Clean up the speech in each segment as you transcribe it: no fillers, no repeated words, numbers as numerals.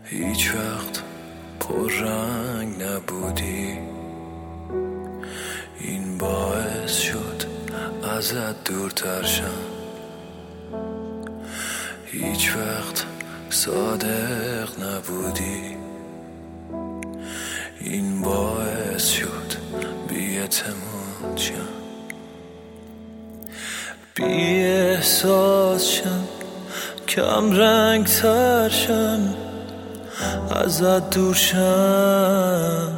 هیچ وقت پررنگ نبودی، این باعث شد ازت دورتر شم. هیچ وقت صادق نبودی، این باعث شد بی‌اعتماد شم. بی احساس شم، کم رنگ تر شم، ازت دور شم.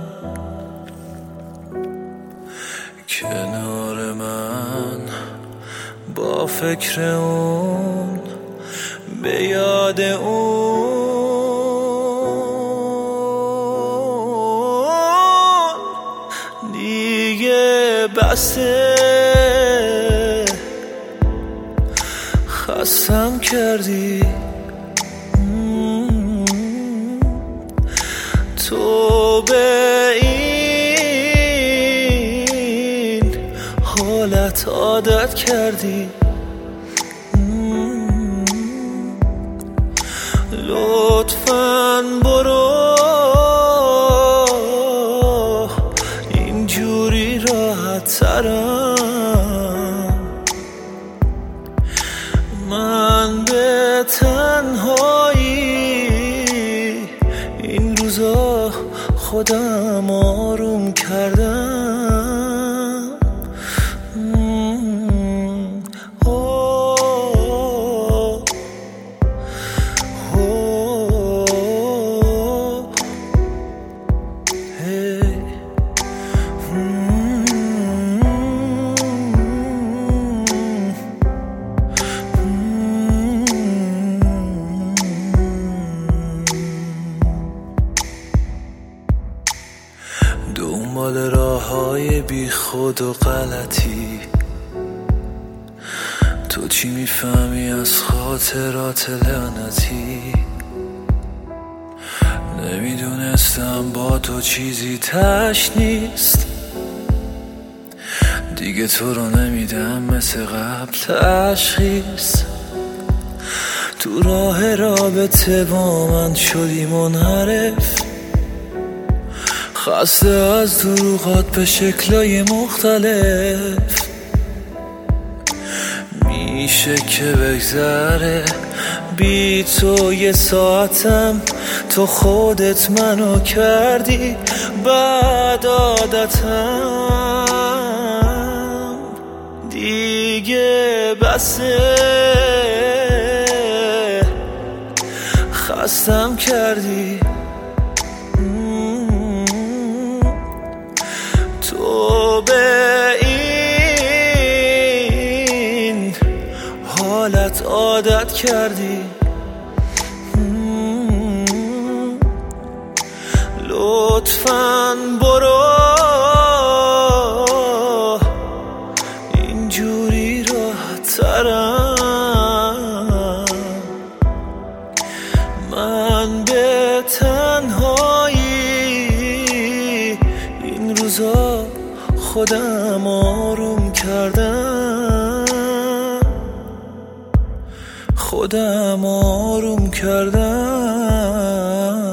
کنار من با فکر اون، به یاد اون دیگه بسه. خستم کردی تو، به این حالت عادت کردی. لطفاً برو، اینجوری راحت ترم. من به تنهایی این روزا خودم آروم کردم. دنبال راه‌های بی خود و غلطی، تو چی میفهمی از خاطرات لعنتی؟ نمیدونستم با تو چیزی تش نیست، دیگه تو رو نمیدم مثل قبل تشخیص. تو راه رابطه با من شدی منحرف، خسته از دروغات به شکلای مختلف. میشه که بگذره بی تو یه ساعتم، تو خودت منو کردی بعد عادتم. دیگه بسه، خستم کردی تو، به این حالت عادت کردی. لطفاً برو، اینجوری راحت ترم. من به تنهایی این روزا خودم آروم کردم، خودم آروم کردم.